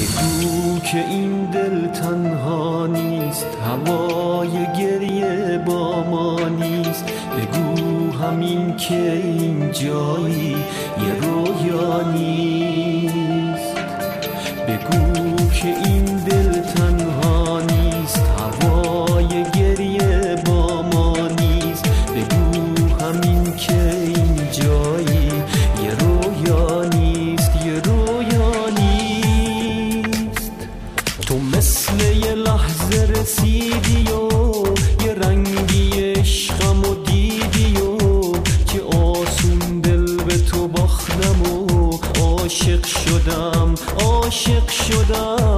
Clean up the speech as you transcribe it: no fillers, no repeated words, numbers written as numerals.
بگو که این دل تنها نیست، هوای گریه با ما نیست. بگو همین که این جایی یه رویا نیست. بگو که این دل تنها نیست، هوای گریه با ما نیست. بگو همین که این جایی یه رویا نیست، یه رویا نیست. تو مثل یه لحظه رسیدی و یه رنگی عشقم و دیدی و که آسون دل به تو باختم و عاشق شدم، عاشق شدم.